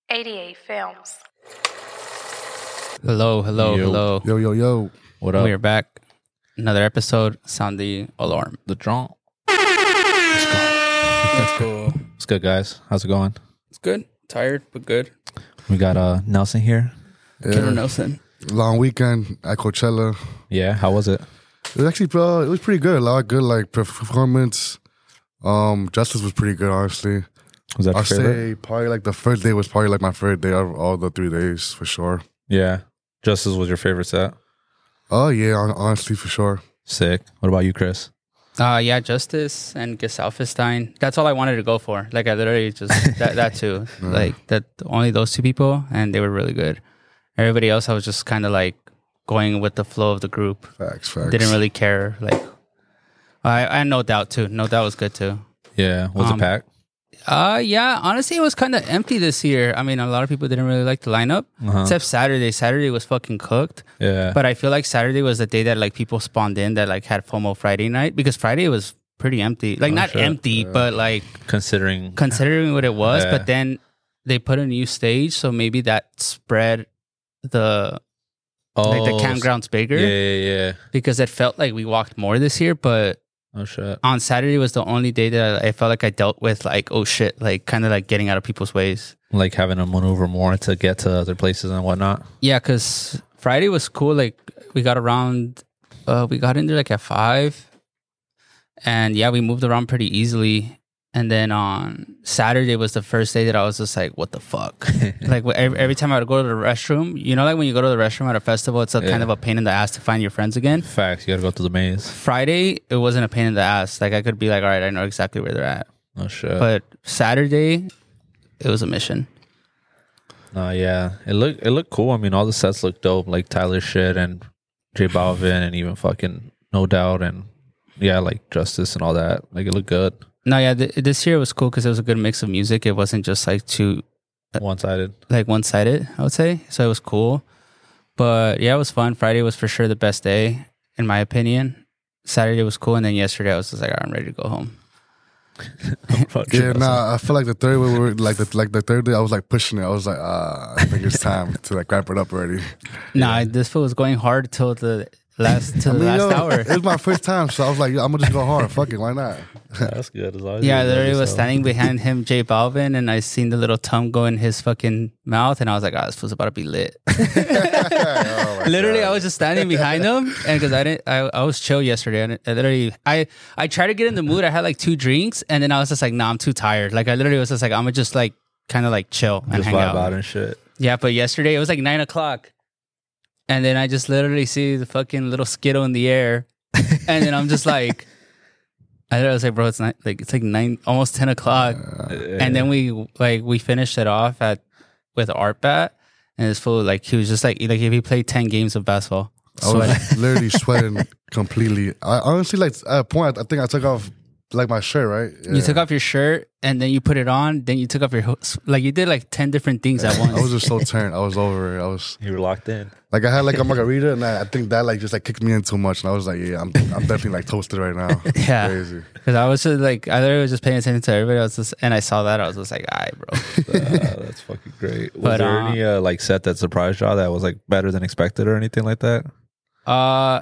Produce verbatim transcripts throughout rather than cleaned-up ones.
eighty-eight Films. Hello, hello, Yo. hello. Yo, yo, yo. What up? We're back. Another episode. Sound the alarm. The drone. Let's go. Let's go. What's good, guys? How's it going? It's good. Tired, but good. We got uh Nelson here. Yeah. Killer Nelson. Long weekend at Coachella. Yeah, how was it? It was actually, bro, it was pretty good. A lot of good, like, performance. Um, Justice was pretty good, honestly. Was that your I'll favorite? say probably, like, the first day was probably, like, my favorite day of all the three days, for sure. Yeah. Justice was your favorite set? Oh, yeah, hon- honestly, for sure. Sick. What about you, Chris? Uh, yeah, Justice and Gesalfestein. That's all I wanted to go for. Like, I literally just, that, that too. Yeah. Like, that only those two people, and they were really good. Everybody else, I was just kind of like going with the flow of the group. Facts, facts. Didn't really care. Like, I, I had No Doubt too. No Doubt was good too. Yeah. Was Um, it packed? Uh, yeah, honestly, it was kind of empty this year. I mean, a lot of people didn't really like the lineup, Uh-huh. except Saturday. Saturday was fucking cooked. Yeah. But I feel like Saturday was the day that like people spawned in that like had FOMO Friday night, because Friday was pretty empty. Like, Oh, not shit. empty, but like Considering. considering what it was. Yeah. But then they put a new stage, so maybe that spread the oh, like the campgrounds bigger, Yeah, yeah, yeah. because it felt like we walked more this year. But Oh, shit. on Saturday was the only day that I felt like I dealt with like, oh shit, like kind of like getting out of people's ways. Like having to maneuver more to get to other places and whatnot. Yeah, because Friday was cool. Like, we got around, uh, we got in there like at five, and yeah, we moved around pretty easily. And then on Saturday was the first day that I was just like, what the fuck? Like, wh- every, every time I would go to the restroom, you know, like when you go to the restroom at a festival, it's a Yeah. kind of a pain in the ass to find your friends again. Facts. You gotta go through the maze. Friday, it wasn't a pain in the ass. Like, I could be like, all right, I know exactly where they're at. Oh, shit. But Saturday, it was a mission. Uh, yeah, it looked it looked cool. I mean, all the sets looked dope, like Tyler Shit and J Balvin and even fucking No Doubt and yeah, like Justice and all that. Like, it looked good. No, yeah, th- this year was cool because it was a good mix of music. It wasn't just like too One sided. like one sided, I would say. So it was cool. But yeah, it was fun. Friday was for sure the best day, in my opinion. Saturday was cool, and then yesterday I was just like, all right, I'm ready to go home. Yeah, nah, I feel like the third way we were, like, the, like, the third day, I was, like, pushing it. I was like, ah, I think it's time to, like, wrap it up already. Nah, this fool was going hard till the last till I the mean, last yo, hour. It was my first time, so I was like, yo, I'm gonna just go hard. Fuck it, why not? That's good. As long as Yeah, you literally love was yourself. standing behind him, J Balvin, and I seen the little tongue go in his fucking mouth, and I was like, oh, this fool's about to be lit. Oh, my Literally, God. I was just standing behind him, and because I didn't, I, I was chill yesterday. And I literally, I, I tried to get in the mood. I had like two drinks, and then I was just like, nah, I'm too tired. Like, I literally was just like, I'm gonna just like kind of like chill and Just hang vibe out. out and shit. Yeah, but yesterday it was like nine o'clock, and then I just literally see the fucking little Skittle in the air, and then I'm just like, I was like, bro, it's not like it's like nine, almost ten o'clock, and then we like we finished it off at with Art Bat. And it's full, like, he was just like, like if he played ten games of basketball. I was literally sweating completely. I honestly, like, at a point, I think I took off, like, my shirt, right? Yeah. You took off your shirt, and then you put it on, then you took off your, ho- like, you did like ten different things at once. I was just so turned. I was over it. I was, You were locked in. like, I had, like, a margarita, and I, I think that, like, just, like, kicked me in too much. And I was like, yeah, I'm I'm definitely, like, toasted right now. Yeah. Crazy. Because I was just like, I literally was just paying attention to everybody else, just, and I saw that, I was just like, all right, bro. Uh, that's fucking great. Was But, there uh, any uh, like set that surprised y'all that was like better than expected or anything like that? Uh,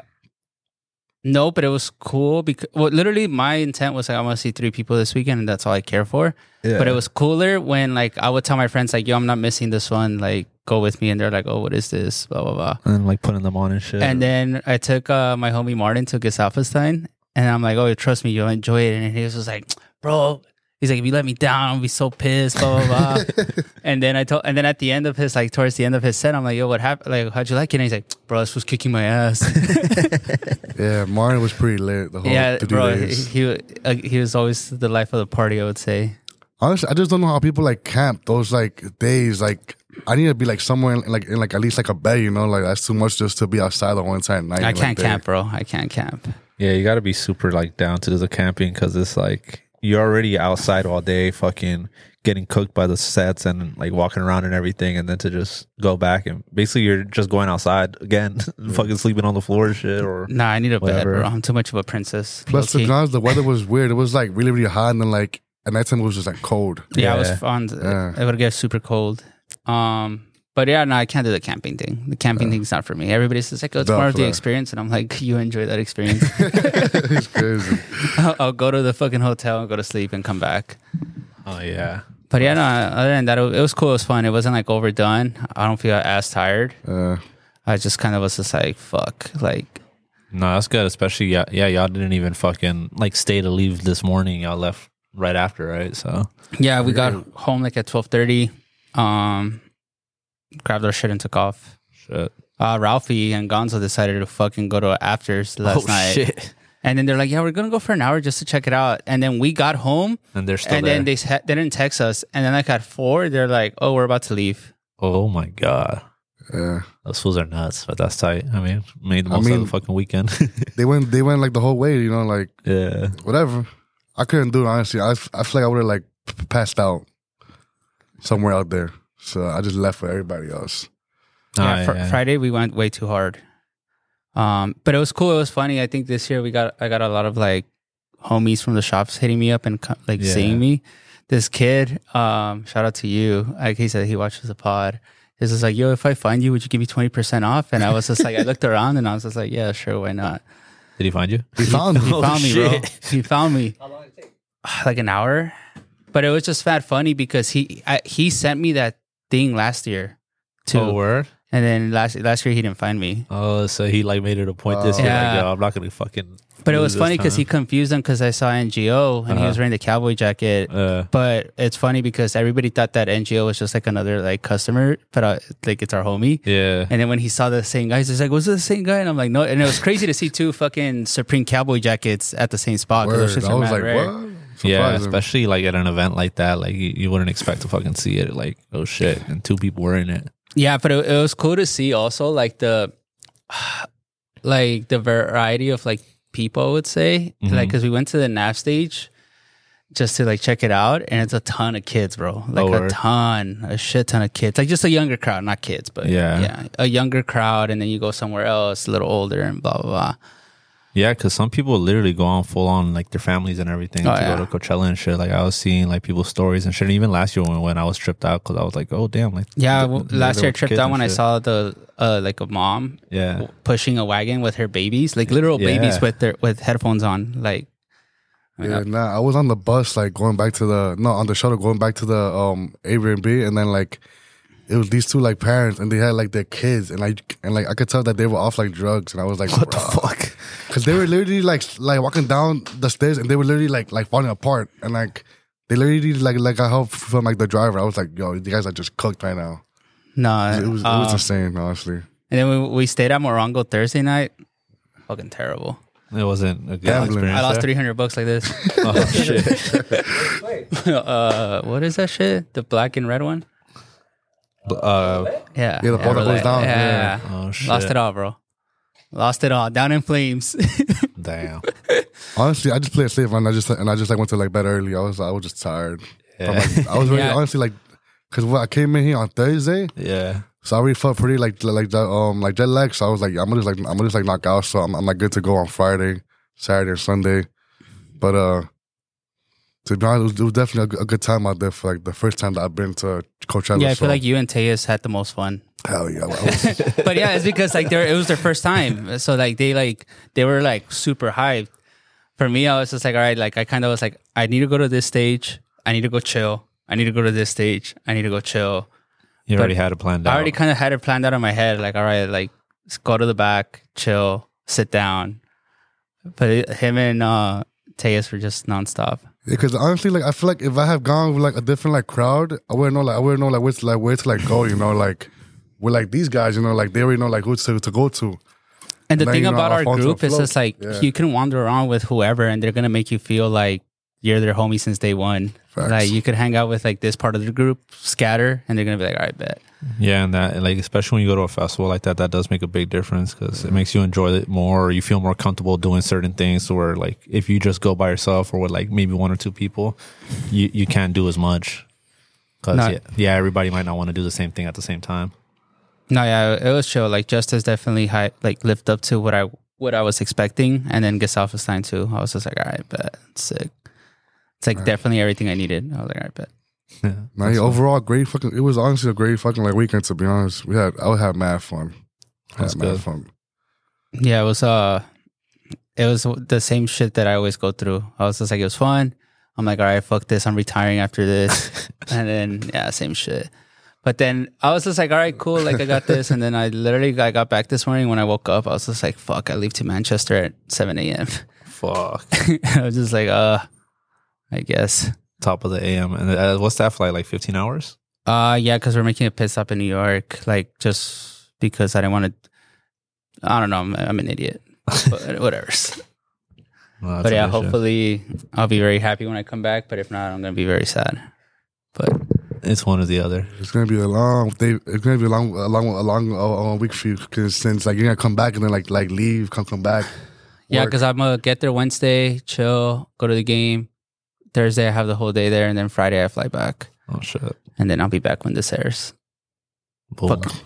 no, but it was cool because, well, literally my intent was like, I want to see three people this weekend, and that's all I care for. Yeah. But it was cooler when like I would tell my friends like, yo, I'm not missing this one, like go with me, and they're like, oh, what is this, blah blah blah. and like putting them on and shit. And then I took uh, my homie Martin to Gesalfestein, and I'm like, oh, trust me, you'll enjoy it. And he was just like, bro, he's like, if you let me down, I'll be so pissed, blah blah blah. And then I told, and then at the end of his, like towards the end of his set, I'm like, yo, what happened? Like, how'd you like it? And he's like, bro, this was kicking my ass. Yeah, Martin was pretty lit the whole Yeah, three bro, he days. he, uh, he was always the life of the party, I would say. Honestly, I just don't know how people, like, camp those, like, days. Like, I need to be, like, somewhere, in, like, in, like, at least, like, a bed, you know? Like, that's too much just to be outside the whole entire night. I like, can't day. camp, bro. I can't camp. yeah, you got to be super like down to do the camping because it's like you're already outside all day, fucking getting cooked by the sets and like walking around and everything, and then to just go back and basically you're just going outside again, fucking sleeping on the floor and shit. Or Nah, I need a Whatever. bed, bro. I'm too much of a princess. Plus, to Low-key. be honest, the weather was weird. It was, like, really, really hot, and then, like, at nighttime it was just, like, cold. Yeah, I Yeah. was on. Yeah. It would get super cold. Um, but yeah, no, I can't do the camping thing. The camping thing's not for me. Everybody's just like, oh, it's No, part of for the that. experience. And I'm like, you enjoy that experience. It's crazy. I'll, I'll go to the fucking hotel and go to sleep and come back. Oh yeah. But yeah, no, other than that, it was cool. It was fun. It wasn't like overdone. I don't feel as tired. Uh, I just kind of was just like, fuck. Like, No, that's good. Especially yeah, yeah, y'all didn't even fucking like stay to leave this morning. Y'all left right after, right? So yeah, we got home like at twelve thirty. Um, grabbed our shit and took off. shit. Uh, Ralphie and Gonzo decided to fucking go to afters last oh night. shit. And then they're like, yeah, we're going to go for an hour just to check it out. And then we got home And they're still and there. then they, sa- they didn't text us. And then like at four, they're like, oh, we're about to leave. oh my god. yeah. Those fools are nuts, but that's tight. I mean, made the I most mean- of the fucking weekend. They went. They went like the whole way. You know, like yeah. whatever. I couldn't do it honestly. I I feel like I would have like p- passed out somewhere out there. So I just left for everybody else. Yeah, Ah, fr- yeah. Friday we went way too hard. Um, but it was cool. It was funny. I think this year we got I got a lot of like homies from the shops hitting me up and co- like Yeah. seeing me. This kid, um, shout out to you. Like he said, he watches the pod. He's just like, yo, if I find you, would you give me twenty percent off? And I was just like, I looked around and I was just like, yeah, sure, why not? Did he find you? He found He me. Oh, found me, bro. shit. He found me. How long did it take? Like an hour. But it was just fat funny because he I, he sent me that thing last year too. Oh, word? And then last last year he didn't find me. Oh, so he like made it a point this Oh. year. Yeah. Like, yo, I'm not gonna fucking. But it lose was this funny because he time. confused them because I saw N G O and he Uh-huh. was wearing the cowboy jacket. Uh, But it's funny because everybody thought that N G O was just like another like customer, but uh, like it's our homie. yeah. And then when he saw the same guys, he's like, "Was it the same guy?" And I'm like, "No." And it was crazy to see two fucking Supreme cowboy jackets at the same spot. 'cause those Word. shits I are was mad like, rare. what? Yeah, Surprising. especially like at an event like that, like you, you wouldn't expect to fucking see it. Like, oh shit, and two people were in it. Yeah, but it, it was cool to see also like the like the variety of like people. I would say Mhm. like because we went to the N A V stage just to like check it out, and it's a ton of kids, bro. Like Oh, a word. ton, a shit ton of kids. Like just a younger crowd, not kids, but Yeah. yeah, a younger crowd, and then you go somewhere else, a little older, and blah blah blah. Yeah, because some people literally go on full on like their families and everything Oh, to yeah. go to Coachella and shit. Like I was seeing like people's stories and shit. And even last year when, when I was tripped out, because I was like, oh damn, like Yeah, th- well, they're last there year I with tripped kids out and when I shit. saw the uh, like a mom Yeah, pushing a wagon with her babies, like literal Yeah. babies with their with headphones on. Like, I mean, Yeah, nah, I was on the bus, like going back to the no on the shuttle, going back to the um Airbnb, and then like it was these two like parents, and they had like their kids, and like and like I could tell that they were off like drugs, and I was like, what the fuck? Because they were literally like like walking down the stairs, and they were literally like like falling apart, and like they literally like like I helped from like the driver. I was like, yo, you guys are just cooked right now. no, It was it was um, insane, honestly. and then we, we stayed at Morongo Thursday night. Fucking terrible. It wasn't a good Gambling. experience. I lost there? three hundred bucks like this. Oh shit! uh, what is that shit? The black and red one? uh, Yeah. Yeah, the ball that we're goes down, Yeah. oh shit! Lost it all, bro. Lost it all. Down in flames. Damn. Honestly, I just played safe, and I just and I just like went to like bed early. I was I was just tired. Yeah. I'm like, I was really Yeah. honestly like, because I came in here on Thursday, Yeah. so I already felt pretty like like um like jet lag. So I was like, I'm gonna just like I'm gonna just like knock out. So I'm I'm like good to go on Friday, Saturday, and Sunday. But uh, to be honest, it was, it was definitely a, good- a good time out there for like the first time that I've been to Coachella. yeah, I so, feel like you and Tejas had the most fun. hell yeah. I was, But yeah, it's because like they it was their first time, so like they like they were like super hyped. For me, I was just like, all right, like I kind of was like, I need to go to this stage. I need to go chill. I need to go to this stage. I need to go chill. You But already had it planned out. I already kind of had it planned out in my head. Like, all right, like let's go to the back, chill, sit down. But it, him and uh, Tejas were just nonstop. because honestly, like I feel like if I have gone with like a different like crowd, I wouldn't know like I wouldn't know like where to like where to like go. You know, like with like these guys, you know, like they already know like who to to go to. And the Now thing you know about our Alfonso group is Float. just like Yeah. you can wander around with whoever, and they're gonna make you feel like you're their homie since day one. Facts. Like you could hang out with like this part of the group, scatter, and they're gonna be like, all right, bet. Yeah, and that like especially when you go to a festival like that, that does make a big difference because it makes you enjoy it more. Or you feel more comfortable doing certain things. Where like if you just go by yourself or with like maybe one or two people, you you can't do as much. Because No. yeah, yeah, everybody might not want to do the same thing at the same time. No, yeah, it was chill. Like Justice definitely high, like lived up to what I what I was expecting, and then Gesaffelstein too. I was just like, all right, bet, it's sick. It's like definitely everything I needed. I was like, all right, bet. Yeah, Nah, yeah, overall, great fucking. It was honestly a great fucking like weekend. To be honest, we had I would have mad fun. I That's had mad good. fun. Yeah, it was uh it was the same shit that I always go through. I was just like, it was fun. I'm like, all right, fuck this. I'm retiring after this. And then yeah, same shit. But then I was just like, all right, cool. Like I got this. And then I literally I got back this morning. When I woke up, I was just like, fuck, I leave to Manchester at seven a.m. Fuck. I was just like, uh, I guess. Top of the A M. And uh, what's that flight? Like fifteen hours? Uh, yeah, because we're making a pit stop in New York. Like just because I didn't want to. I don't know. I'm, I'm an idiot. But whatever. Well, But that's yeah, a good shit. hopefully I'll be very happy when I come back. But if not, I'm gonna be very sad. But It's one or the other. It's gonna be a long day. It's gonna be a long, a long, a long uh, uh, week for you because since like you're gonna come back and then like like leave, come come back. yeah, work. because I'm gonna get there Wednesday, chill, go to the game. Thursday I have the whole day there, and then Friday I fly back, Oh shit. and then I'll be back when this airs. Boom. Fuck.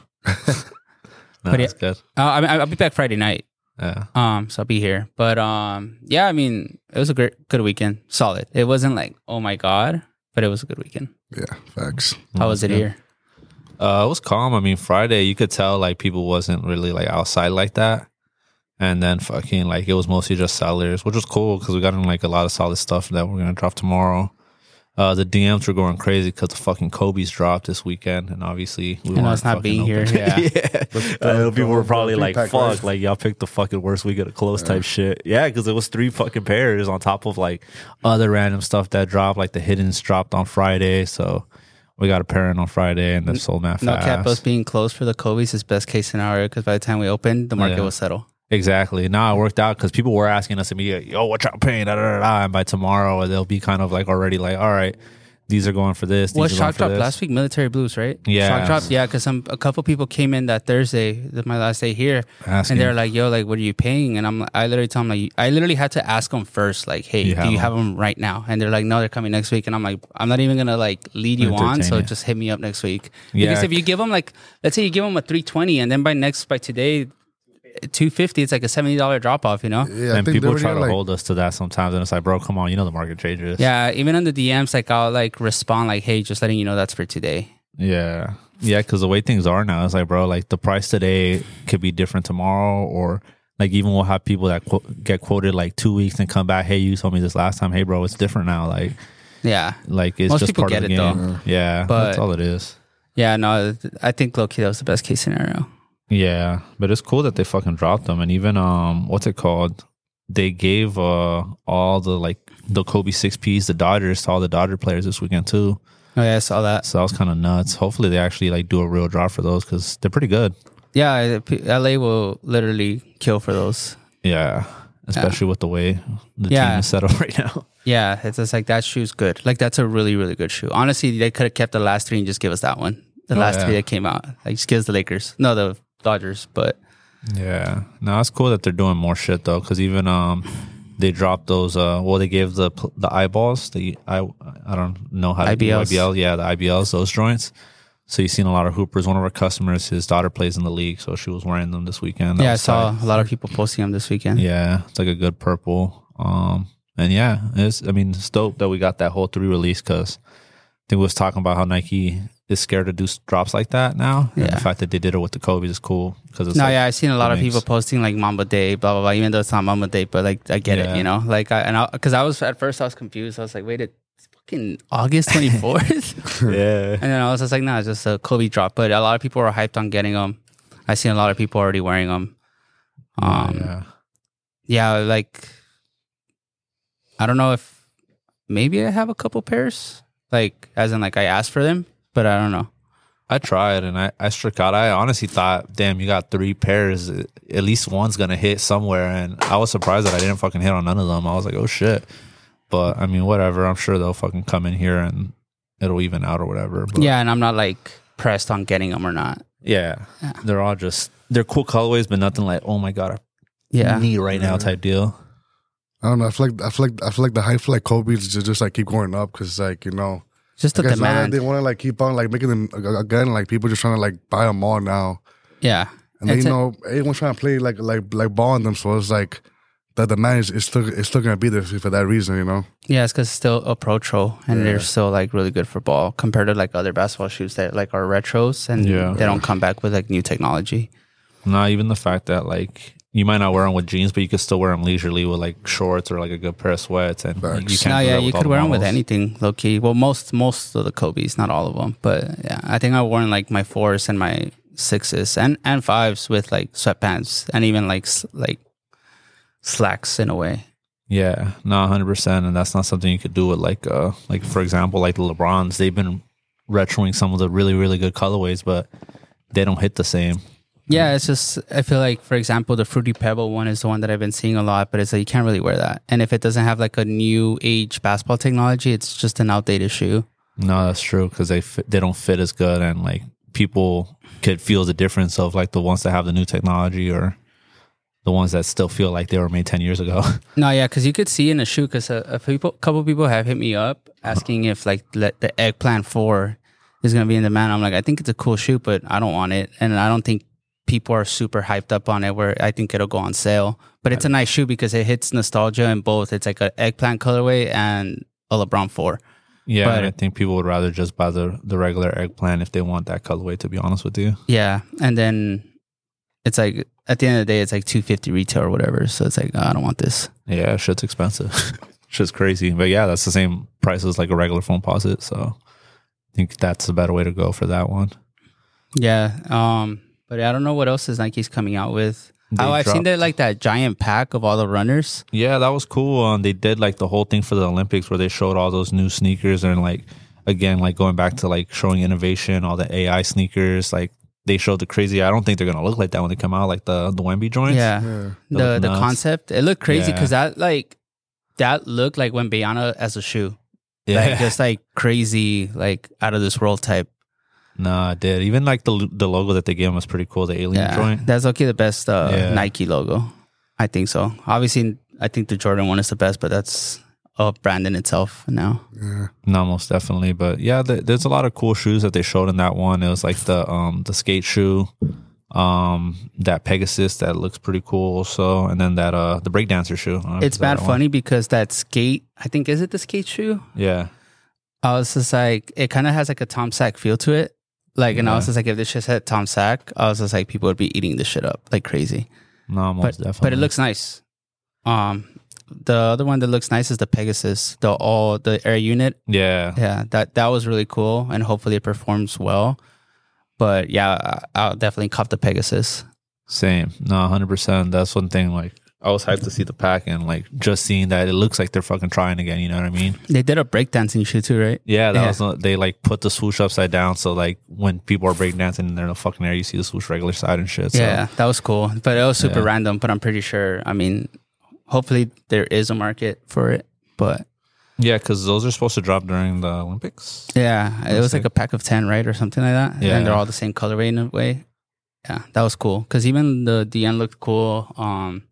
No, But that's good. Uh, I mean, I'll be back Friday night. Yeah. Um, so I'll be here. But um, yeah, I mean, it was a great, good weekend. Solid. It wasn't like, oh my god, but it was a good weekend. Yeah, facts. How was it That's good. here? Uh, it was calm. I mean, Friday you could tell like people wasn't really like outside like that, and then fucking like it was mostly just sellers, which was cool because we got in like a lot of solid stuff that we're gonna drop tomorrow. Uh, the D Ms were going crazy because the fucking Kobe's dropped this weekend, and obviously we You know, weren't it's not fucking being here, open. yeah. yeah. the- Uh, the people whole- were probably the like, three-pack, "Fuck!" right? Like y'all picked the fucking worst week of the close type shit. Yeah, because it was three fucking pairs on top of like other random stuff that dropped. Like the hiddens dropped on Friday, so we got a pair in on Friday, and then sold mad No fast. cap, us being closed for the Kobe's is best case scenario because by the time we opened, the market Yeah. will settle. Exactly. Now it worked out because people were asking us immediately, "Yo, what y'all paying?" Da, da, da, da. And by tomorrow, they'll be kind of like already like, "All right, these are going for this." These What are going shock for dropped this. last week? Military Blues, right? Yeah. Shock dropped. Yeah, because some a couple people came in that Thursday, that my last day here, Asking. and they're like, "Yo, like, what are you paying?" And I'm, I literally tell them like, I literally had to ask them first, like, "Hey, You do have you them? have them right now?" And they're like, "No, they're coming next week." And I'm like, "I'm not even gonna like lead you on, Entertain so you. just hit me up next week." Yeah. Because if you give them like, let's say you give them a three twenty, and then by next by today, two fifty, it's like a seventy dollar drop off, you know? Yeah, I and think people they try were to like, hold us to that sometimes, and it's like, bro, come on, you know the market changes. Yeah, even on the D Ms, like I'll like respond like, "Hey, just letting you know that's for today." yeah, yeah. Because the way things are now, it's like, bro, like the price today could be different tomorrow, or like even we'll have people that quote, get quoted like two weeks and come back. Hey, you told me this last time. Hey, bro, it's different now. Like, Yeah, like it's Most just people part get of the it, though. game. Yeah, But- that's all it is. yeah. No, I think low key that was the best case scenario. Yeah, but it's cool that they fucking dropped them, and even um, what's it called? They gave uh all the like the Kobe six Ps, the Dodgers, to all the Dodger players this weekend too. Oh yeah, I saw that. So that was kind of nuts. Hopefully, they actually like do a real drop for those because they're pretty good. Yeah, P- L A will literally kill for those. Yeah, especially with the way the Yeah. team is set up right now. Yeah, it's just like that shoe's good. Like that's a really, really good shoe. Honestly, they could have kept the last three and just give us that one. The Oh, last yeah. three that came out. Like just give us the Lakers. No, the Dodgers. But Yeah, no, it's cool that they're doing more shit though, because even um, they dropped those. Uh, well, they gave the pl- the eyeballs. The I I don't know how to I B Ls. do I B L. Yeah, the I B Ls, those joints. So you've seen a lot of hoopers. One of our customers, his daughter plays in the league, so she was wearing them this weekend. That yeah, I was saw tight. a lot of people posting them this weekend. Yeah, it's like a good purple. Um, and yeah, it's. I mean, it's dope that we got that whole three release because I think we was talking about how Nike is scared to do s- drops like that now. And Yeah. the fact that they did it with the Kobe's is cool because it's No, like, yeah, I've seen a lot it of people makes- posting like Mamba Day, blah blah blah. Even though it's not Mamba Day, but like I get Yeah. it, you know. Like I and I because I was at first I was confused. I was like, wait, it's fucking August twenty fourth, yeah. and then I was just like, nah, it's just a Kobe drop. But a lot of people were hyped on getting them. I seen a lot of people already wearing them. Um, yeah. yeah, like I don't know if maybe I have a couple pairs, like as in like I asked for them, but I don't know. I tried and I, I struck out. I honestly thought, damn, you got three pairs. At least one's going to hit somewhere. And I was surprised that I didn't fucking hit on none of them. I was like, oh shit. But I mean, whatever. I'm sure they'll fucking come in here and it'll even out or whatever. But Yeah, and I'm not like pressed on getting them or not. yeah. Yeah. They're all just, they're cool colorways, but nothing like, oh my God, I Yeah, need right now type deal. I don't know. I feel like I feel like I feel like the hype for like Kobe's just, just like keep going up because like you know, just the I guess now that demand. they want to like keep on like making them uh, again. Like people just trying to like buy them all now, Yeah, and then It's you a- know everyone's trying to play like like like ball on them. So it's like the demand is, is still it's still gonna be there for that reason, you know. Yeah, it's because it's still a pro tro, and Yeah. they're still like really good for ball compared to like other basketball shoes that like are retros and Yeah. they don't come back with like new technology. Not even the fact that like you might not wear them with jeans, but you could still wear them leisurely with like shorts or like a good pair of sweats, and like, you Facts. can't. No, do yeah, that you with all could the wear them with models. anything, low key. Well, most most of the Kobe's, not all of them, but yeah, I think I've worn like my fours and my sixes and, and fives with like sweatpants and even like s- like slacks in a way. Yeah, no, hundred percent, and that's not something you could do with like, uh, like for example, like the LeBrons. They've been retroing some of the really, really good colorways, but they don't hit the same. Yeah, it's just I feel like, for example, the Fruity Pebble one is the one that I've been seeing a lot, but it's like you can't really wear that. And if it doesn't have like a new age basketball technology, it's just an outdated shoe. No, that's true because they fit, they don't fit as good, and like people could feel the difference of like the ones that have the new technology or the ones that still feel like they were made ten years ago. No, yeah, because you could see in a shoe, because a, a people, couple people have hit me up asking if like le- the Eggplant four is going to be in demand. I'm like, I think it's a cool shoe, but I don't want it. And I don't think people are super hyped up on it where I think it'll go on sale. But it's a nice shoe because it hits nostalgia in both. It's like an Eggplant colorway and a LeBron four. Yeah, But- and I think people would rather just buy the the regular Eggplant if they want that colorway. To be honest with you, Yeah. And then it's like, at the end of the day, it's like two hundred fifty retail or whatever. So it's like, oh, I don't want this. yeah, shit's expensive. Shit's crazy, but yeah, that's the same price as like a regular phone posit. So I think that's a better way to go for that one. Yeah. Um, but I don't know what else is Nike's coming out with. They Oh, I've seen dropped- that like that giant pack of all the runners. Yeah, that was cool. Um, they did like the whole thing for the Olympics where they showed all those new sneakers and like again like going back to like showing innovation, all the A I sneakers. Like they showed the crazy. I don't think they're gonna look like that when they come out, like the the Wemby joints. Yeah. Yeah. The look the nuts. concept, it looked crazy Yeah. because that like that looked like Wembanyama as a shoe. yeah. Like just like crazy, like out of this world type. Nah, it did. Even like the the logo that they gave him was pretty cool. The alien Yeah. joint. That's okay, the best uh, Yeah. Nike logo. I think so. Obviously, I think the Jordan one is the best, but that's a brand in itself now. Yeah. No, most definitely. But yeah, th- there's a lot of cool shoes that they showed in that one. It was like the um the skate shoe, um that Pegasus that looks pretty cool also, and then that uh the breakdancer shoe. I don't know if It's you saw bad that one. funny because that skate, I think, is it the skate shoe? Yeah. I was just like, it kind of has like a Tom Sack feel to it. Like, and I was Yeah. just like, if this shit had Tom Sack, I was just like, people would be eating this shit up like crazy. No, most But, definitely. but it looks nice. Um, the other one that looks nice is the Pegasus, the all the air unit. Yeah. Yeah, that that was really cool, and hopefully it performs well. But yeah, I- I'll definitely cop the Pegasus. Same. No, one hundred percent. That's one thing. Like, I was hyped to see the pack and like just seeing that it looks like they're fucking trying again. You know what I mean? They did a breakdancing shoe too, right? Yeah, that Yeah. was not, they like put the swoosh upside down. So like when people are breakdancing and they're in the fucking air, you see the swoosh regular side and shit. So. Yeah, that was cool. But it was super Yeah. random. But I'm pretty sure. I mean, hopefully there is a market for it. But Yeah, because those are supposed to drop during the Olympics. yeah, it was sick. like a pack of ten, right, or something like that. Yeah. And they're all the same colorway in a way. Yeah, that was cool. Because even the D N looked cool. Um,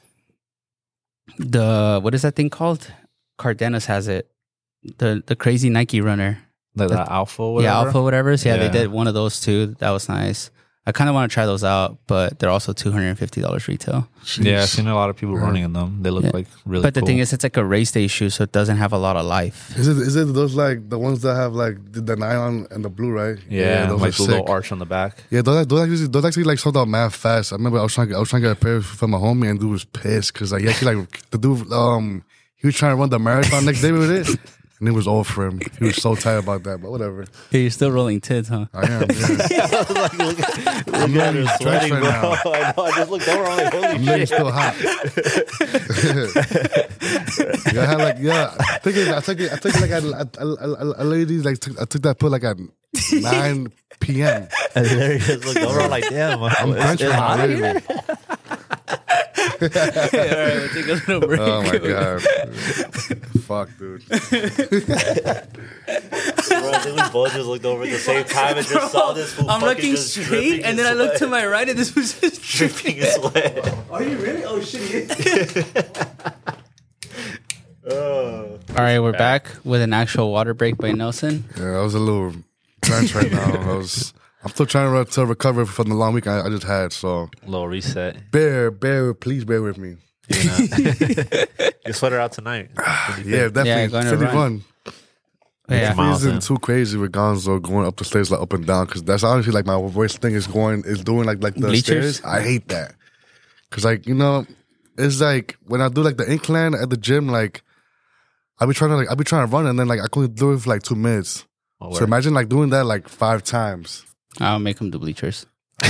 the what is that thing called? Cardenas has it. The the crazy Nike runner. Like The- that Alpha, or whatever. Yeah, Alpha whatever's. Yeah, Yeah. they did one of those too. That was nice. I kind of want to try those out, but they're also two hundred fifty dollars retail. Yeah, I've Jeez. seen a lot of people Yeah. running in them. They look Yeah. like really But the cool. thing is, it's like a race day shoe, so it doesn't have a lot of life. Is it is it those like the ones that have like the, the nylon and the blue, right? yeah, those like are the little sick. arch on the back. Yeah, those those actually those actually like sold out mad fast. I remember I was trying to, I was trying to get a pair for my homie, and dude was pissed because like he actually like the dude um he was trying to run the marathon next day with it, and it was over for him. He was so tired about that, but whatever. Hey, you're still rolling tits, huh? I am. Yeah. I'm literally drenched right now. I know. I just looked over. I'm like, holy I'm literally still hot. yeah, I had like yeah. I took it. I took it. I took it like at a, a, a, a lady like took, I took that pill like at nine p m. I literally just looked over. I'm like, damn. I'm drenched right now. Literally. All right, we'll take a little break. Oh my god. Fuck, dude. Bro, I think we both just looked over at the same time and just saw this fool I'm fucking looking just straight, dripping and in then I look to sweat. my right, and this was just dripping dripping. in sweat. Are you really? Oh shit! he is. Oh. All right, we're back with an actual water break by Nelson. Yeah, I was a little drenched right now. I was. I'm still trying to, re- to recover from the long week I, I just had. So Little reset. bear, bear, please bear with me. You know? You sweat her out tonight. Yeah, definitely. Yeah, going to City run. run. Yeah. It's Miles isn't in. too crazy with Gonzo going up the stairs like up and down because that's honestly like my worst thing is going is doing like like the Bleachers? stairs. I hate that because like you know it's like when I do like the incline at the gym like I be trying to like I be trying to run and then like I couldn't do it for like two minutes. Oh, So word. imagine like doing that like five times. I'll make them do bleachers.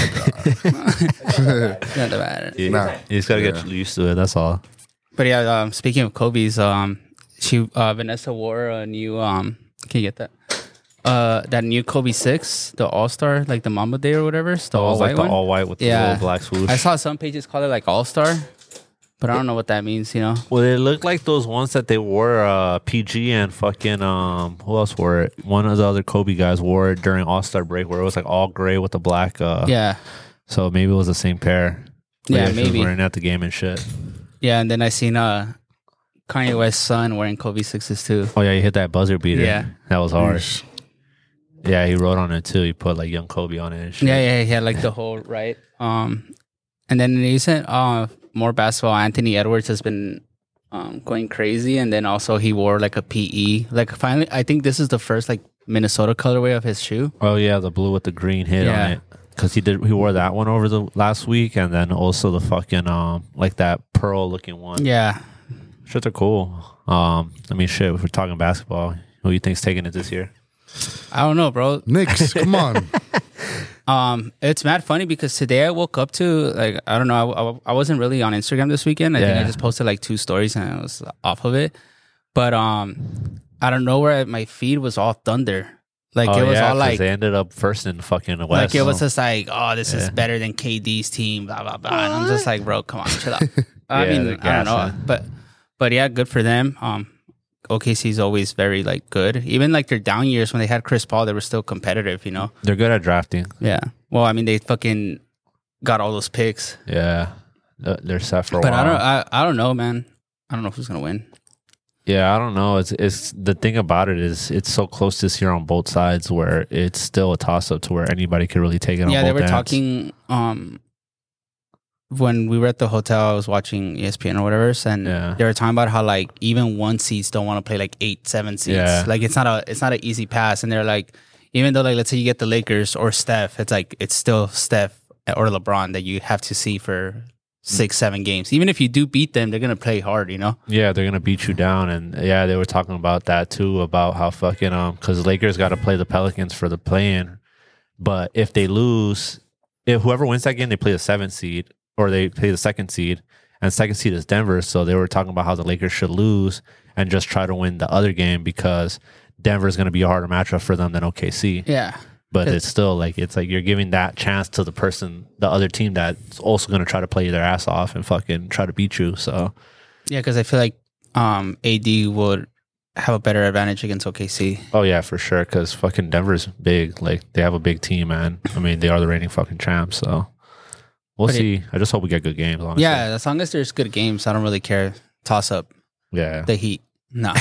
Not that bad. You, Nah. you just gotta Yeah. get used to it. That's all. But yeah, um, speaking of Kobe's, um, she uh, Vanessa wore a new um, can you get that? Uh, that new Kobe six, the All Star, like the Mamba Day or whatever, the Oh, all like white the one. all white with the Yeah. little black swoosh. I saw some pages call it like All Star, but I don't know what that means. You know? Well, it looked like those ones that they wore. Uh, P G and fucking um, who else wore it? One of the other Kobe guys wore it during All Star break, where it was like all gray with the black. Uh, Yeah, So maybe it was the same pair. But Yeah, she was maybe. wearing it at the game and shit. yeah. And then I seen uh, Kanye West's son wearing Kobe sixes too. Oh yeah, he hit that buzzer beater. Yeah. that was hard. Yeesh. Yeah, he wrote on it too. He put like young Kobe on it and shit. Yeah, yeah, he had like the whole right. Um, and then in recent uh more basketball, Anthony Edwards has been um going crazy, and then also he wore like a P E. Like finally, I think this is the first like Minnesota colorway of his shoe. Oh yeah, the blue with the green hit Yeah. on it. Because he did, he wore that one over the last week, and then also the fucking um like that pearl looking one. Yeah, Shits are cool. Um, I mean, shit. If we're talking basketball, who do you think's taking it this year? I don't know, bro. Knicks, come on. Um, it's mad funny because today I woke up to like I don't know, I, I, I wasn't really on Instagram this weekend. I think I Yeah. just posted like two stories and I was off of it. But um, out of nowhere, my feed was all Thunder. Like oh, it was yeah, all 'cause like they ended up first in fucking the Like West. it was just like, oh, this is Yeah. better than K D's team, blah blah blah. And I'm just like, bro, come on, chill out. I Yeah, mean, they're I don't know, gassing. but but yeah, good for them. Um, O K C is always very like good. Even like their down years when they had Chris Paul, they were still competitive. You know? They're good at drafting. Yeah. Well, I mean, they fucking got all those picks, Yeah, They're- they're set for a but while. I don't, I, I don't know, man. I don't know who's gonna win. Yeah, I don't know. It's it's the thing about it is it's so close this year on both sides where it's still a toss up to where anybody could really take it. on Yeah, they both were ends. talking. Um, when we were at the hotel, I was watching E S P N or whatever, and Yeah. they were talking about how like even one seeds don't want to play like eight, seven seeds. Yeah. Like it's not a it's not an easy pass, and they're like, even though like let's say you get the Lakers or Steph, it's like it's still Steph or LeBron that you have to see for six, seven games. Even if you do beat them, they're gonna play hard. You know? Yeah, they're gonna beat you down, and yeah, they were talking about that too, about how fucking um, because Lakers got to play the Pelicans for the play-in, but if they lose, if whoever wins that game, they play the seventh seed or they play the second seed, and second seed is Denver. So they were talking about how the Lakers should lose and just try to win the other game because Denver is gonna be a harder matchup for them than O K C. Yeah. But Cause- it's still like it's like you're giving that chance to the person, the other team that's also going to try to play their ass off and fucking try to beat you. So Yeah, because I feel like um, A D would have a better advantage against O K C. oh yeah, for sure. Because fucking Denver's big. Like they have a big team, man. I mean, they are the reigning fucking champs. So we'll But it- see. I just hope we get good games. Honestly. Yeah, as long as there's good games, I don't really care. Toss up yeah. the Heat. No.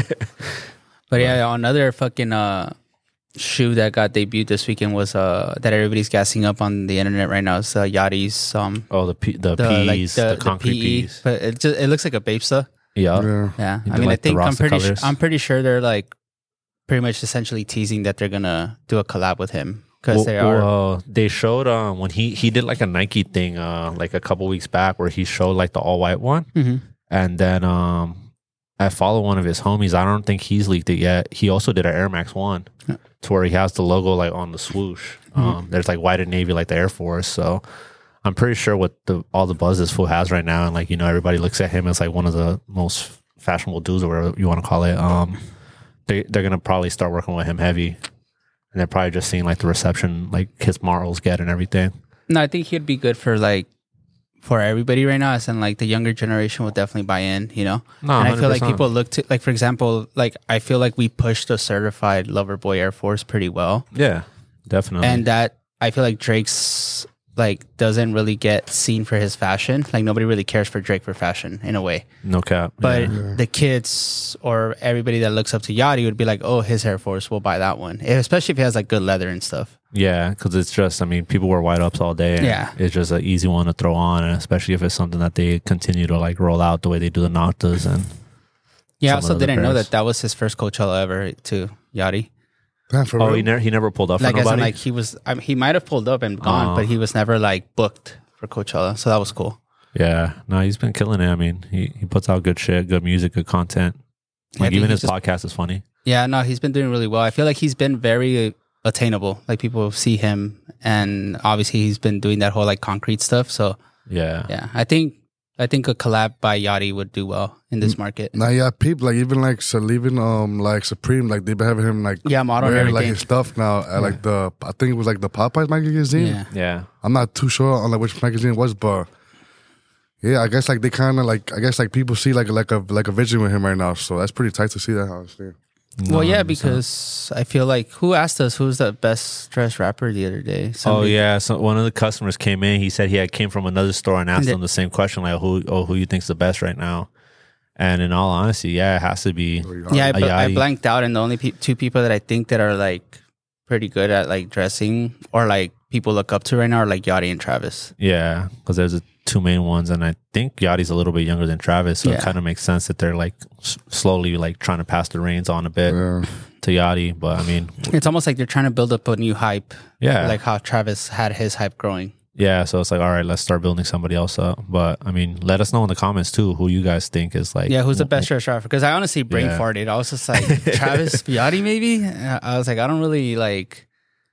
But yeah, another fucking uh, shoe that got debuted this weekend was uh that everybody's gassing up on the internet right now. It's uh, Yachty's um oh, the P, the, the like P's, the, the, the concrete P E, P's. but it just it looks like a Bapesta. Yeah. Yeah. Yeah, You I do mean, like I the think I'm Rasta pretty sure colors? I'm pretty sure they're like pretty much essentially teasing that they're gonna do a collab with him because Well, they are. well, they showed um when he he did like a Nike thing uh like a couple weeks back where he showed like the all white one. Mhm. And then um, I follow one of his homies. I don't think he's leaked it yet. He also did an Air Max one Yeah. to where he has the logo like on the swoosh. Um, there's like white and navy like the Air Force. So I'm pretty sure what the all the buzz this fool has right now, and like you know everybody looks at him as like one of the most fashionable dudes or whatever you want to call it. Um, they they're gonna probably start working with him heavy, and they're probably just seeing like the reception like his morals get and everything. No, I think he'd be good for like for everybody right now, as in like the younger generation will definitely buy in, you know. No, and I feel like one hundred percent. people look to like for example, like I feel like we pushed the certified Lover Boy Air Force pretty well, Yeah, definitely. and that I feel like Drake's like doesn't really get seen for his fashion. Like nobody really cares for Drake for fashion in a way. No cap. But yeah. the kids or everybody that looks up to Yachty would be like, oh, his Air Force, we'll buy that one. Especially if he has like good leather and stuff. Yeah, because it's just, I mean, people wear white ups all day. And Yeah. It's just an easy one to throw on, and especially if it's something that they continue to like roll out the way they do the Noctas. And Yeah, I some also of the didn't know pairs. that that was his first Coachella ever too, Yachty. Damn, for Oh, real? he never he never pulled up for Like, as in, nobody. like he was, I mean, he might have pulled up and gone, Oh. but he was never like booked for Coachella. So that was cool. Yeah, no, he's been killing it. I mean, he, he puts out good shit, good music, good content. I Like think even he's his just- podcast is funny. Yeah, no, he's been doing really well. I feel like he's been very attainable. Like people see him, and obviously he's been doing that whole like concrete stuff. So Yeah, yeah, I think I think a collab by Yachty would do well in this market. Nah, yeah, people like even like so leaving um like Supreme, like they've been having him like Yeah, model and wearing like everything. his stuff now at like the I think it was like the Popeyes magazine. Yeah, yeah. I'm not too sure on like which magazine it was, but yeah, I guess like they kind of like I guess like people see like like a like a vision with him right now, so that's pretty tight to see that. Honestly, well, yeah, one hundred percent. because I feel like who asked us who's the best dressed rapper the other day? Oh Somebody- yeah, so one of the customers came in. He said he had came from another store and asked And them the same question, like who oh who you think's the best right now. And in all honesty, yeah, it has to be. yeah. I, Uh, bl- I Yachty. blanked out, and the only pe- two people that I think that are like pretty good at like dressing or like people look up to right now are like Yachty and Travis. Yeah, because there's the two main ones, and I think Yachty's a little bit younger than Travis, so Yeah. it kind of makes sense that they're like s- slowly like trying to pass the reins on a bit yeah. to Yachty. But I mean, It's almost like they're trying to build up a new hype, yeah, like how Travis had his hype growing. yeah. So it's like, all right, let's start building somebody else up. But I mean, let us know in the comments too who you guys think is like, Yeah, who's the best dressed rapper? Because I honestly brain Yeah. farted. I was just like Travis Yachty, maybe. I was like, I don't really like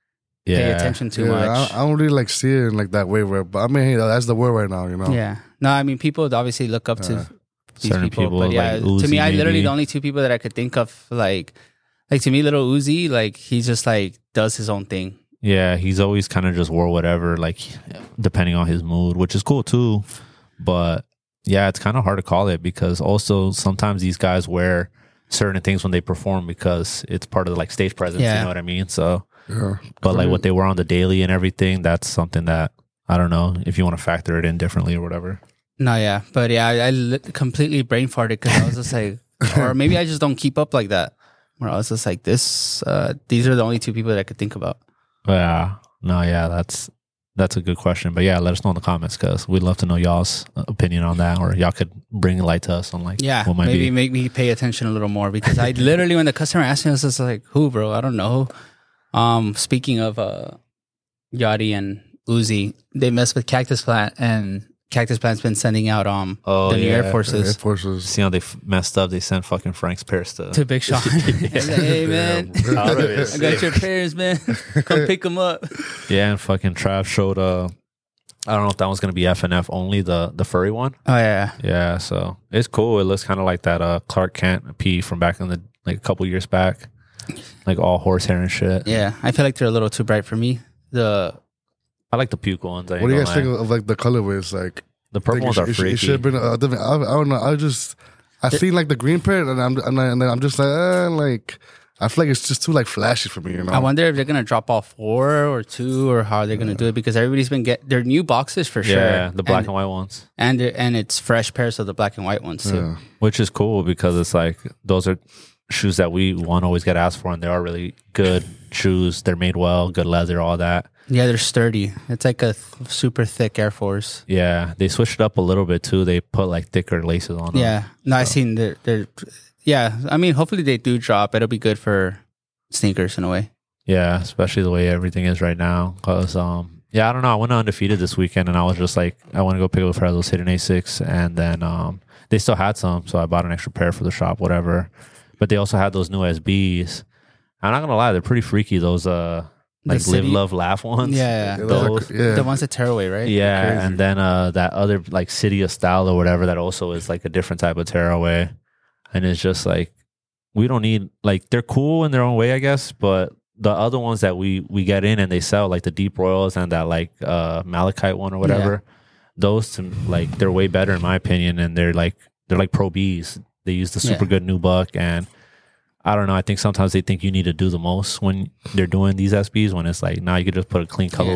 pay Yeah, attention too yeah, much. I, I don't really like see it in like that way, where, but I mean, hey, that's the word right now, you know. Yeah. No, I mean, people obviously look up to Yeah. these Certain people, people, but yeah, like to Uzi me, I literally maybe. the only two people that I could think of, like, like to me, little Uzi, like he's just like does his own thing. yeah. He's always kind of just wore whatever, like depending on his mood, which is cool too. But yeah, it's kind of hard to call it because also sometimes these guys wear certain things when they perform because it's part of the like stage presence. Yeah. You know what I mean? So. Yeah. But like what they were on the daily and everything, that's something that I don't know if you want to factor it in differently or whatever. No, yeah, but yeah, I, I li- completely brain farted because I was just like, or maybe I just don't keep up like that. Where I was just like, this, uh, these are the only two people that I could think about. Yeah, no, yeah, that's that's a good question. But yeah, let us know in the comments because we'd love to know y'all's opinion on that, or y'all could bring light to us on like Yeah, what might maybe be. make me pay attention a little more because I literally, when the customer asked me, I was just like, who, bro? I don't know. Um, speaking of uh, Yachty and Uzi, they messed with Cactus Plant, and Cactus Plant's been sending out um Oh, the new yeah. Air Air Forces Forces. See how they f- messed up? They sent fucking Frank's pairs to. to Big Sean. He's like, hey man, Out of it. I got your pairs, man. Come pick them up. Yeah, and fucking Trav showed. Uh, I don't know if that one's gonna be F N F only, the the furry one. Oh yeah, Yeah, so it's cool. It looks kind of like that uh Clark Kent P from back in the like a couple years back, like all horsehair and shit. yeah. I feel like they're a little too bright for me. The I like the puke ones. I ain't What do you gonna guys think lie. of like the colorways? Like, The I purple think ones it, are should- it, should- freaky. it should have been. Uh, different. I, I don't know. I just I seen like the green pair, and I'm and, I, and then I'm just like, uh, like I feel like it's just too like flashy for me. You know. I wonder if they're gonna drop all four or two or how they're gonna do it because everybody's been get their new boxes for sure. Yeah, the black and, and white ones, and they're- and it's fresh pairs of the black and white ones too. Yeah. which is cool because it's like those are shoes that we want to always get asked for, and they are really good shoes. They're made well, good leather, all that. Yeah, they're sturdy. It's like a th- super thick Air Force. Yeah, they switched it up a little bit too. They put like thicker laces on them. Yeah, no, I seen they're, they're. Yeah, I mean, hopefully they do drop. It'll be good for sneakers in a way. Yeah, especially the way everything is right now. Cause um, yeah, I don't know. I went undefeated this weekend, and I was just like, I want to go pick up a pair of those Hidden A six, and then um, they still had some, so I bought an extra pair for the shop, whatever. But they also had those new S Bs. I'm not gonna lie, they're pretty freaky. Those uh, The like live, city- love, laugh ones. Yeah, Yeah, those are those. cr- yeah. the ones that tear away, right? Yeah, Crazy. and then uh, that other like City of Style or whatever that also is like a different type of tearaway, and it's just like we don't need like they're cool in their own way, I guess, but the other ones that we we get in and they sell like the Deep Royals and that like uh, Malachite one or whatever, those to, like they're way better in my opinion, and they're like they're like Pro Bs. They use the super Yeah. good nubuck, and I don't know. I think sometimes they think you need to do the most when they're doing these S Bs when it's like, nah, you could just put a clean colorway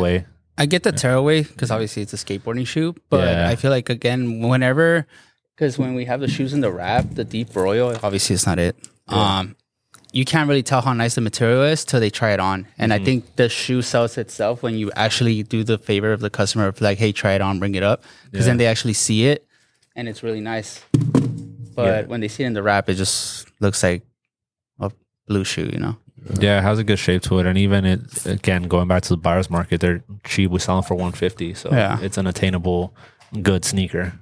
I get the tearaway because obviously it's a skateboarding shoe, but Yeah. I feel like again, whenever, because when we have the shoes in the wrap, the deep royal, obviously it's not it. Um, you can't really tell how nice the material is till they try it on, and Mm-hmm. I think the shoe sells itself when you actually do the favor of the customer of like, hey, try it on, bring it up, because then Yeah. they actually see it, and it's really nice. But Yeah. when they see it in the wrap, it just looks like a blue shoe, you know. Yeah, it has a good shape to it, and even it again going back to the buyer's market, they're cheap. We sell them for one fifty, so Yeah. it's an attainable, good sneaker.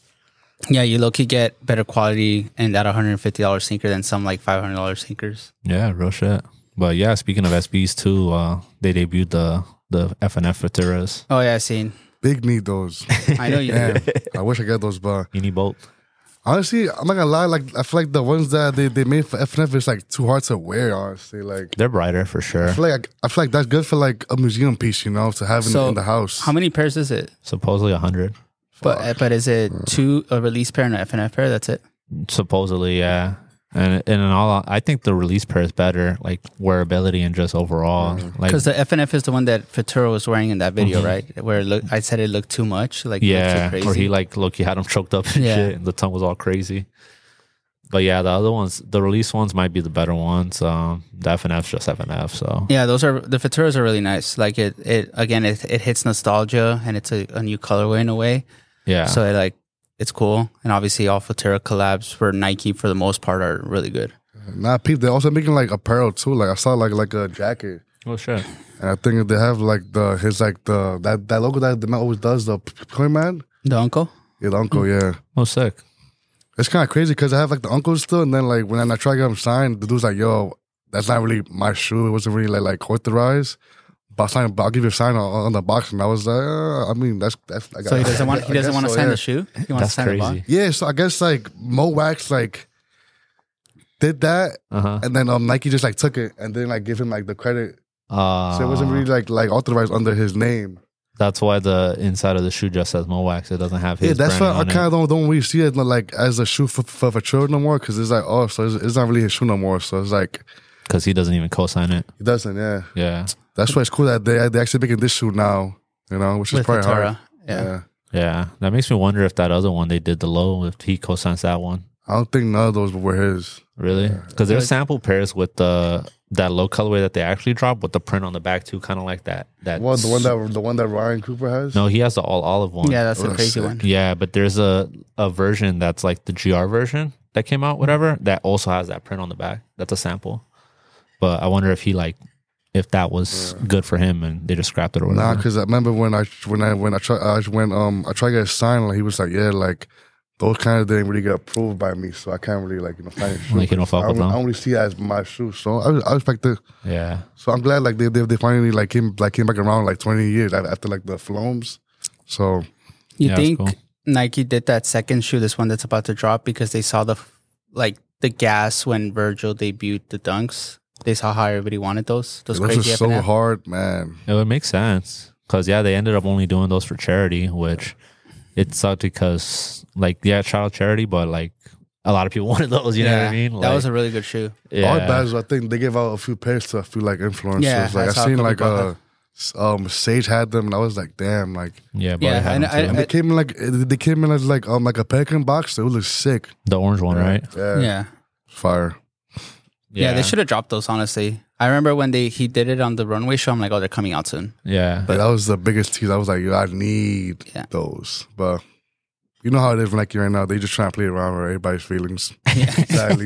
Yeah, you low key get better quality in that one hundred fifty dollars sneaker than some like five hundred dollars sneakers. Yeah, real shit. But yeah, speaking of S Bs too, uh, they debuted the the F N F Futuras. Oh yeah, I seen. Big need those. I know you. Damn, do. I wish I get those, but You need both. honestly, I'm not gonna lie. Like, I feel like the ones that they, they made for F N F is like too hard to wear. Honestly, like They're brighter for sure. I feel like I feel like that's good for like a museum piece, you know, to have in, So, in the house. How many pairs is it? Supposedly a hundred. But but is it two a release pair and an F N F pair? That's it. Supposedly, yeah. And and in all, I think the release pair is better, like wearability and just overall. Like, Because the F N F is the one that Futuro was wearing in that video, right? Where it look, I said it looked too much, like it looked yeah, too crazy. or he like look, he had him choked up and Yeah. shit, and the tongue was all crazy. But yeah, the other ones, the release ones might be the better ones. Um, the F N F's just F N F, so Yeah, those are the Futuros are really nice. Like it, it again, it it hits nostalgia and it's a, a new colorway in a way. yeah. So it like it's cool, and obviously all Futuro collabs for Nike for the most part are really good. Nah, people, they're also making like apparel too. Like I saw like like a jacket, oh shit. and I think they have like the his like the that, that logo that the man always does, the Toy Man. The uncle. Yeah, the uncle. Yeah, Oh sick. it's kind of crazy because I have like the uncle still, and then like when I try to get him signed, the dude's like, "Yo, that's not really my shoe. It wasn't really like like authorized." But I'll, sign, but I'll give you a sign on, on the box, and I was like, uh, I mean, that's that's. I So he doesn't want he I doesn't guess want to so, sign yeah. the shoe. He wants That's to sign the crazy. box. Yeah, so I guess like Mo Wax like did that, Uh huh. and then um Nike just like took it and then like give him like the credit. Uh, So it wasn't really like like authorized under his name. That's why the inside of the shoe just says Mowax. It doesn't have his. Yeah, that's why branding I on it. kind of don't don't really see it like as a shoe for for, for children no more because it's like oh so it's, it's not really his shoe no more. So it's like because he doesn't even co-sign it. he doesn't. Yeah, Yeah, that's why it's cool that they they actually making this shoe now. You know, which is With probably hard. Futura. Yeah. Yeah. yeah. That makes me wonder if that other one they did the low, if he co-signs that one. I don't think none of those were his. Really? Because there's Like- sample pairs with the that low colorway that they actually dropped with the print on the back too, kind of like that. That Well, the one that the one that Ryan Cooper has. no, he has the all olive one. Yeah, that's Oh, the that's crazy sick. one. Yeah, but there's a a version that's like the G R version that came out, whatever, that also has that print on the back. That's a sample. But I wonder if he like if that was good for him and they just scrapped it or whatever. Nah, because I remember when I when I when I try I, when um I tried to get a sign, like he was like, yeah, like those kind of didn't really get approved by me, so I can't really like you know sign shoes. Like, you don't fuck I with don't, them? I don't really see it as my shoe, so I I respect it. Yeah. So I'm glad like they they, they finally like came like came back around like twenty years after, after like the Flomes. So You Yeah, that's think cool. Nike did that second shoe, this one that's about to drop, because they saw the like the gas when Virgil debuted the Dunks. They saw how everybody wanted those. Those those crazy are so F N F. hard, man. It would make sense because yeah, they ended up only doing those for charity, which it sucked because like yeah, child charity, but like a lot of people wanted those. You know what I mean? that Like, was a really good shoe. yeah. All bad is I think they gave out a few pairs to a few like influencers. Yeah, like I I saw a seen couple like uh about s- um Sage had them, and I was like, damn, like. yeah, but Yeah, had and them I- too. And they came in like they came in as like um like a pelican box. It was sick. the orange one, right? Yeah, Yeah. fire. Yeah, they should have dropped those, honestly. I remember when they he did it on the runway show, I'm like, oh, they're coming out soon. Yeah, But that was the biggest tease. I was like, yo, I need Yeah. those. But you know how it is like right now. They just trying to play around with everybody's feelings. Sadly.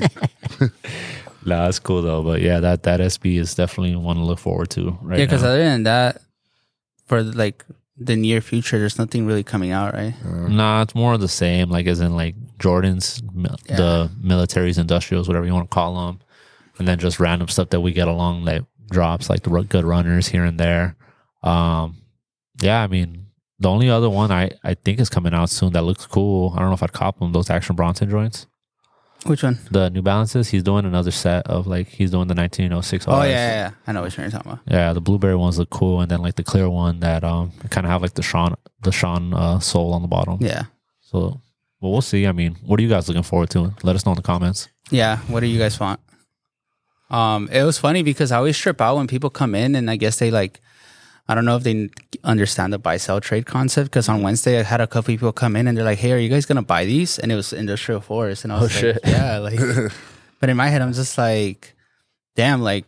nah, that's cool though. But yeah, that that S B is definitely one to look forward to. Right? Yeah, because now. other than that, for like the near future, there's nothing really coming out, right? Nah, it's more of the same. Like as in like Jordan's, mil- Yeah. the militaries, industrials, whatever you want to call them, and then just random stuff that we get along that drops, like the ru- good runners here and there. Um, yeah, I mean, the only other one I I think is coming out soon that looks cool. I don't know if I'd cop them. Those Action Bronson joints, Which one? the New Balances. He's doing another set of like he's doing the nineteen oh six. Oh, yeah, yeah, yeah. I know what you're talking about. Yeah, the blueberry ones look cool, and then like the clear one that um kind of have like the Sean the Sean uh, sole on the bottom. Yeah. So, well, we'll see. I mean, what are you guys looking forward to? Let us know in the comments. Yeah. What do you guys want? Um, it was funny because I always trip out when people come in and I guess they like I don't know if they understand the buy sell trade concept, because on Wednesday I had a couple people come in and they're like, "Hey, are you guys gonna buy these?" And it was Industrial Forest, and I was Oh, like, shit. "Yeah." Like, but in my head, I'm just like, "Damn!" Like,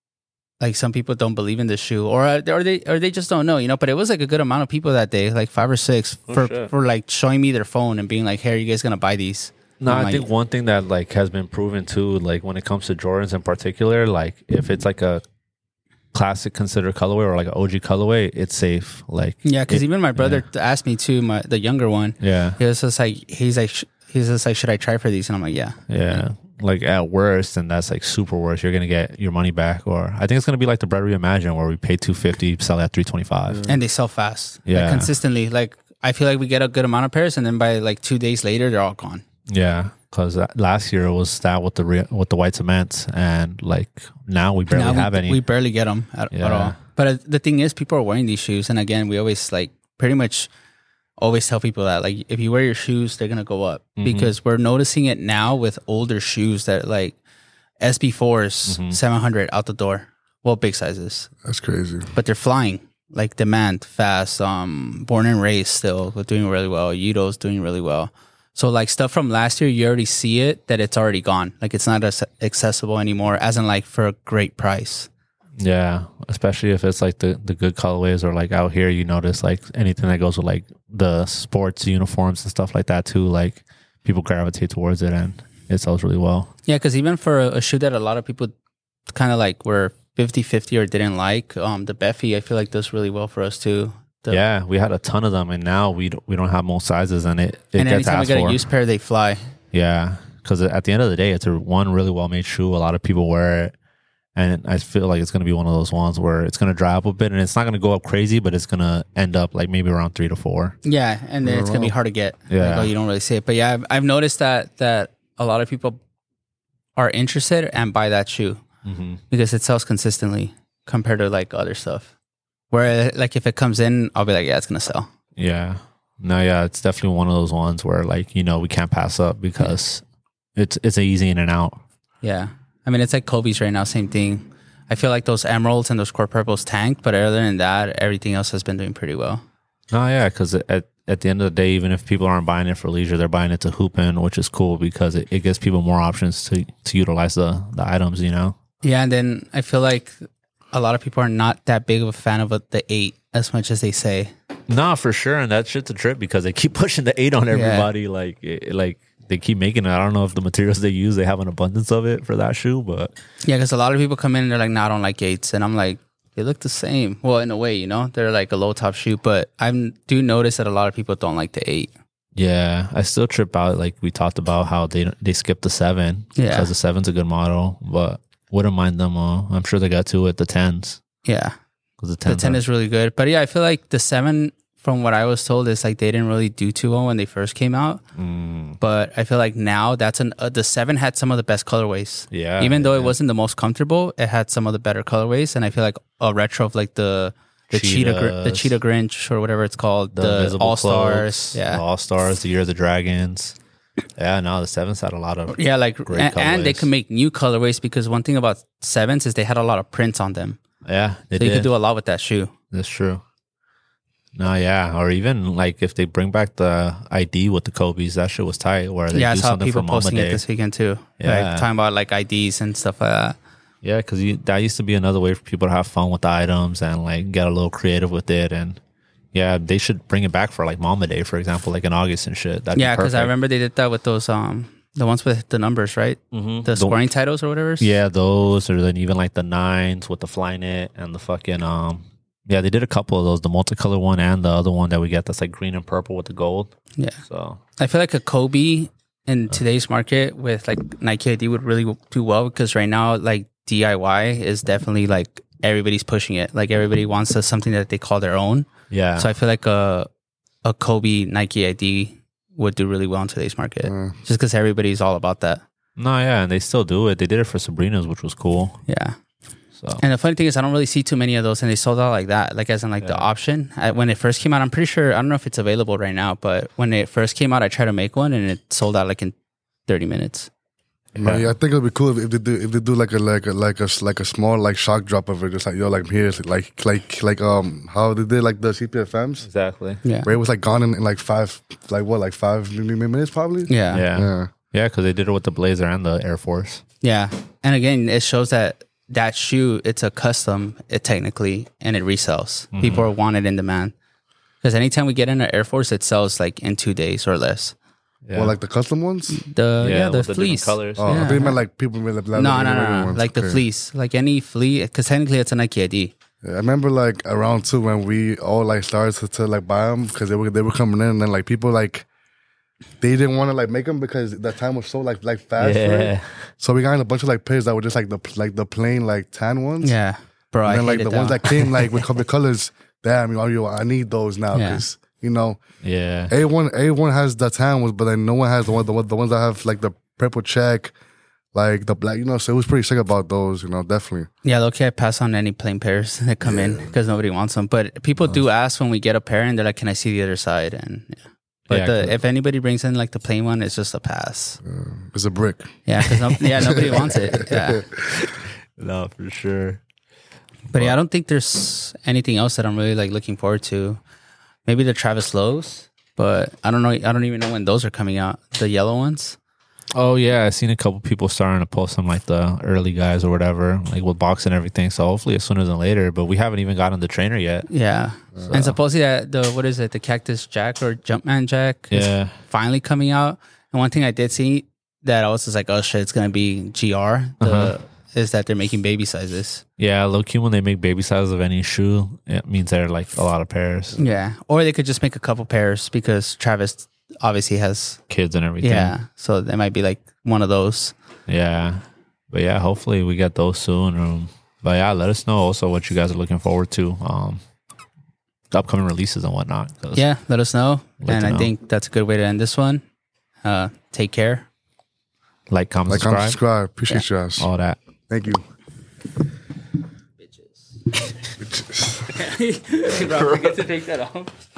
like some people don't believe in this shoe, or or they or they just don't know, you know. But it was like a good amount of people that day, like five or six, Oh, for shit. for like showing me their phone and being like, "Hey, are you guys gonna buy these?" No, I'm I like, think one thing that like has been proven too, like when it comes to Jordans in particular, like if it's like a classic considered colorway or like an O G colorway, it's safe. Like yeah, because it- even my brother asked me too, my the younger one. yeah, He was just like, he's like, sh- he's just like, "Should I try for these?" And I'm like, "Yeah." yeah. Like at worst, and that's like super worst, you're gonna get your money back. Or I think it's gonna be like the Bread Reimagine, where we pay two fifty, sell at three twenty five. And they sell fast, Yeah. like, consistently. Like I feel like we get a good amount of pairs, and then by like two days later, they're all gone. Yeah, because last year it was that with the re- with the white cements, and like now we barely Now we, have any. we barely get them at, at Yeah. all. But uh, the thing is, people are wearing these shoes, and again, we always like pretty much always tell people that like if you wear your shoes, they're gonna go up, Mhm. because we're noticing it now with older shoes that like S B fours, Mhm. seven hundred out the door. Well, big sizes, That's crazy. but they're flying. Like demand fast. Um, Born and Raised still we're doing really well. Yudo's doing really well. So like stuff from last year, you already see it that it's already gone. Like it's not as accessible anymore, as in like for a great price. Yeah, especially if it's like the, the good colorways, or like out here, you notice like anything that goes with like the sports uniforms and stuff like that too. Like people gravitate towards it, and it sells really well. Yeah, because even for a, a shoe that a lot of people kind of like were fifty-fifty or didn't like, um, the Beffy, I feel like does really well for us too. The, Yeah, we had a ton of them, and now we don't, we don't have most sizes, and it, it and gets anytime we asked get for. a used pair, they fly. Yeah, because at the end of the day, it's a one really well made shoe. A lot of people wear it, and I feel like it's going to be one of those ones where it's going to dry up a bit, and it's not going to go up crazy, but it's going to end up like maybe around three to four. Yeah, and then it's gonna be hard to get. Yeah. Like, oh, you don't really see it, but yeah, I've, I've noticed that that a lot of people are interested and buy that shoe Mm-hmm. because it sells consistently compared to like other stuff. Where like if it comes in, I'll be like, yeah, it's gonna sell. Yeah, no, yeah, it's definitely one of those ones where like you know we can't pass up because it's it's an easy in and out. Yeah, I mean it's like Kobe's right now, same thing. I feel like those emeralds and those core purples tanked, but other than that, everything else has been doing pretty well. Oh yeah, because at at the end of the day, even if people aren't buying it for leisure, they're buying it to hoop in, which is cool because it, it gives people more options to to utilize the the items. You know. Yeah, and then I feel like a lot of people are not that big of a fan of a, the eight as much as they say. No, for sure, and that shit's a trip because they keep pushing the eight on everybody. Like, it, like they keep making it. I don't know if the materials they use, they have an abundance of it for that shoe, but Yeah, because a lot of people come in and they're like, "No, I don't like eights," and I'm like, they look the same. Well, in a way, you know, they're like a low top shoe, but I do notice that a lot of people don't like the eight. yeah, I still trip out. Like we talked about how they they skipped the seven Yeah. because the seven's a good model, but wouldn't mind them. Uh, I'm sure they got to it the tens Yeah, because the the tens. ten are- is really good, but yeah, I feel like the seven, from what I was told, is like they didn't really do too well when they first came out. Mm, But I feel like now that's an uh, the seven had some of the best colorways. yeah, Even though it yeah. wasn't the most comfortable, it had some of the better colorways, and I feel like a retro of like the the cheetah gr- the Cheetahs. cheetah Grinch or whatever it's called, the, Invisible All Stars, Cloaks, yeah, the All Stars, the Year of the Dragons. Yeah, no, the sevens had a lot of yeah, like Great and, and they colorways. can make new colorways because one thing about sevens is they had a lot of prints on them, yeah. They so did. you could do a lot with that shoe. That's true. No, yeah, or even like if they bring back the I D with the Kobe's, that shit was tight. Where they Yeah, I do saw something people for Mama posting Day. it this weekend too, Yeah. like talking about like I Ds and stuff like that. Yeah, because that used to be another way for people to have fun with the items and like get a little creative with it. And yeah, they should bring it back for like Mama Day, for example, like in August and shit. That'd Yeah, be because I perfect. remember they did that with those um the ones with the numbers, right? Mhm. The The- scoring titles or whatever. Yeah, those, or then even like the nines with the Flynet and the fucking um. Yeah, they did a couple of those, the multicolor one and the other one that we get that's like green and purple with the gold. Yeah. So I feel like a Kobe in today's market with like Nike I D would really do well because right now like D I Y is definitely like everybody's pushing it. Like everybody wants a, something that they call their own. yeah, So I feel like a a Kobe Nike I D would do really well in today's market Uh, just because everybody's all about that. no, yeah, and they still do it. They did it for Sabrina's, which was cool. Yeah. So And the funny thing is I don't really see too many of those and they sold out like that. Like as in like the Yeah. option. I, when it first came out, I'm pretty sure, I don't know if it's available right now, but when it first came out, I tried to make one and it sold out like in thirty minutes. No, yeah, I think it'd be cool if, if they do if they do like a like a like a like a small like shock drop of it, just like yo, like here, like like like um how they did like the C P F Ms. Exactly. Yeah. Where it was like gone in, in like five, like what, like five minutes probably. Yeah. Yeah. Yeah. Yeah, because they did it with the Blazer and the Air Force. Yeah. And again, it shows that that shoe, it's a custom, it technically, and it resells. Mm-hmm. People are wanted in demand. Because anytime we get in an Air Force, it sells like in two days or less. Yeah. Well, like the custom ones. The yeah, the with the different fleece. colors. Oh, Yeah. I think you meant like people with like, No, no, no, no. Like the Okay. fleece, like any fleece, because technically it's a Nike I D. Yeah, I remember like around two when we all like started to, to like buy them because they were they were coming in and then like people like they didn't want to like make them because the time was so like like fast. for it. Yeah. So we got in a bunch of like pairs that were just like the like the plain like tan ones. Yeah, bro. I And then like hated the ones that. that came like with couple colors. Damn, yo, yo, I need those now Yeah. because you know Yeah. A one A one has the tan ones, but then no one has the one the, one- the ones that have like the purple check, like the black. You know, so it was pretty sick about those. You know, definitely. Yeah, okay, I pass on any plain pairs that come in because nobody wants them. But people do ask when we get a pair and they're like, "Can I see the other side?" And yeah. But Yeah, the, 'cause- if anybody brings in like the plain one, it's just a pass. Uh, it's a brick. Yeah, because no, yeah, nobody wants it. Yeah, No, for sure. but yeah, I don't think there's anything else that I'm really like looking forward to. Maybe the Travis Lowe's, but I don't know. I don't even know when those are coming out. The yellow ones. Oh yeah, I've seen a couple people starting to post some like the early guys or whatever, like with box and everything. So hopefully as sooner than later. But we haven't even gotten the trainer yet. Yeah, and supposedly that the what is it? The Cactus Jack or Jumpman Jack is Yeah. finally coming out. And one thing I did see that I was just like, oh shit, it's gonna be G R. The Uh-huh. is that they're making baby sizes. Yeah, low key when they make baby sizes of any shoe, it means they're like a lot of pairs, Yeah, or they could just make a couple pairs because Travis obviously has. kids and everything. Yeah, so that might be like one of those. Yeah. But yeah, hopefully we get those soon. Um, but yeah, let us know also what you guys are looking forward to. Um, the upcoming releases and whatnot. 'cause- Yeah, let us know. Let and to I know. think that's a good way to end this one. Uh, take care. Like, comment, Like, comment, subscribe, subscribe. Appreciate you guys. all that. Thank you. Bro, forget to take that off.